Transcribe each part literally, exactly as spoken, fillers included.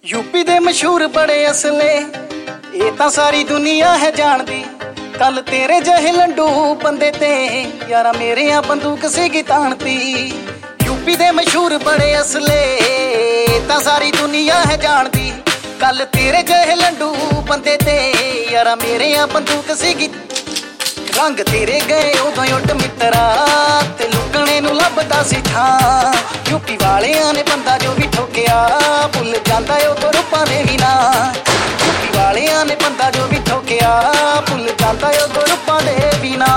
UP दे मशहूर बड़े असले ये तां सारी दुनिया है जानदी। कल तेरे जहे लंडू बंदे ते यारा मेरे आ बंदूक सीगी ताणती। यूपी दे मशहूर बड़े असले तां सारी दुनिया है जानदी। कल तेरे जहे लंडू बंदे ते यारा मेरे आ बंदूक सीगी। रंग तेरे गए उदों उठ मित्रा ते लुकने नूं लभदा सी थां। यूपी वालियां ने बंदा जो भी ठोकिया भुल जांदा ओ तो रूपां दे भी ना। यूपी वालियां ने बंदा जो भी ठोकिया भुल जांदा ओ तो रूपां दे भी ना।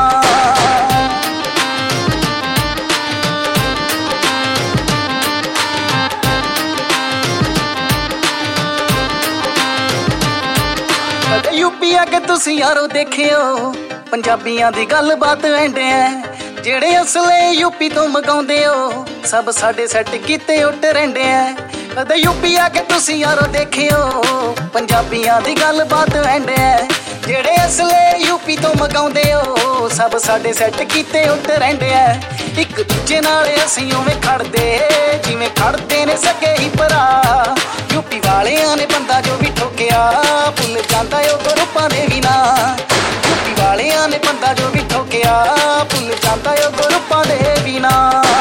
यूपी अगे तुसी यारो देखियो पंजाबियां दी गल बात एंडे है। जेड़े असले यूपी तो मंगाउंदे हो सब साडे सैट कीते उठ रहिंदे है। कदे यूपी आके तुसी यारो देखियो पंजाबियां दी गल बात एंडे है। जेड़े असले यूपी तो मंगाउंदे हो सब साडे सैट कीते उठ रहिंदे है। इक दूजे नाल असीं उवें खड़दे जिवें खड़दे ने सगे ही भरा। यूपी वालियां ने बंदा जो भी ठोकिया भुल जांदा ओ तो रूपां दे भी ना। यूपी वालियां ने बंदा जो भी ठोकिया भुल जांदा ओ तो रूपां दे भी ना।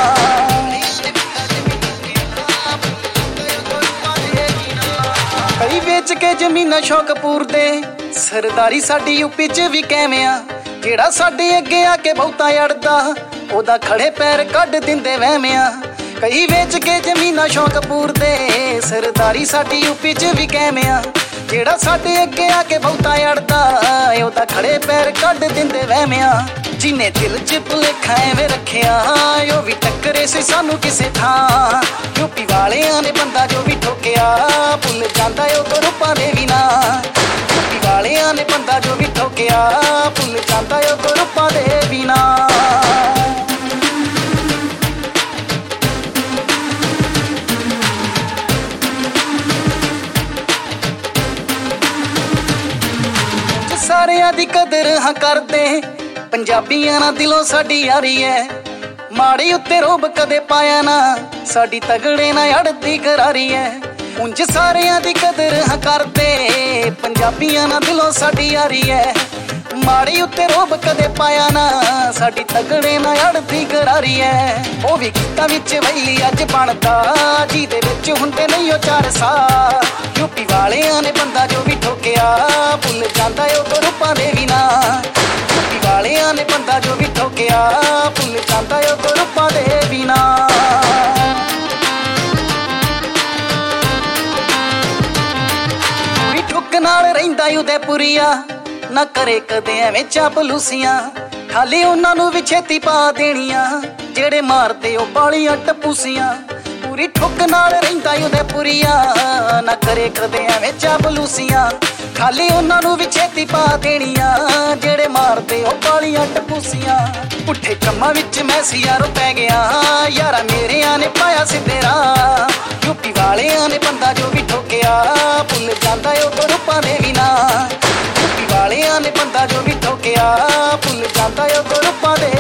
कई बेच के जमीना शौक पूरदे सरदारी साडी यूपी च भी कैवें आ। जेड़ा साडे अगे आके बहुता अड़दा ओदा खड़े पैर कढ दिंदे वहमें आ। कई बेच के जमीना शौक पूरदे सरदारी साडी यूपी च भी कैवें आ। जेड़ा साडे अगे आके बहुता अड़दा ओदा खड़े पैर कढ दिंदे वहमें आ। जिन्ने दिल च भुलेखा एवें रखिया ओ भी टक्करे सी सानू किसे थां। यूपी वालियां ने बंदा जो भी ठोकिया भुल जांदा ओ तो रूपां दे भी ना। यूपी वालियां ने बंदा जो भी ठोकिया भुल जांदा ओ तो रूपां दे भी ना। सारियां दी कदर हाँ करदे पंजाबियां ना दिलों साडी यारी है। माड़ी उत्ते रोब कदे पाया ना साडी तगड़े ना अड़दी करारी है। उंज सारियां दी कदर हाँ करदे पंजाबियां ना दिलों साडी यारी है। माड़ी उत्ते रोब कदे पाया ना साडी तगड़े ना अड़दी करारी है। ओ भी गीतां विच वैली अज बनदा जिहदे विच हुंदे नहीं ओ चार सा। यूपी वालियां ने बंदा जो भी ठोकिया भुल जांदा ओ तो रूपां दे भी ना। यूपी वालियां ने बंदा जो भी ठोकिया भुल जांदा ओ तो रूपां दे भी ना। पूरी ठुक नाल रहिंदा उदयपुरिया ना करे कदे एवें चापलूसियां। खाली उन्हां नूं भी छेती पा देणियां जेड़े मारदे ओ बालियां टपूसियां। पूरी ठुक नाल रहिंदा उदयपुरिया ना करे कदे एवें चापलूसियां। खाली उन्हां नूं भी छेती पा देणियां जेड़े मारदे ओ बालियां टपूसियां। पुट्ठे कम्मां विच मैं सी यारो पै गया यारा मेरेयां ने पाया सिद्धे राह। यूपी वालियां ने बंदा जो भी ठोकिया भुल जांदा ओ तो रूपां दे भी ना। यूपी वालियां ने बंदा जो भी ठोकिया भुल जांदा ओ तो रूपां दे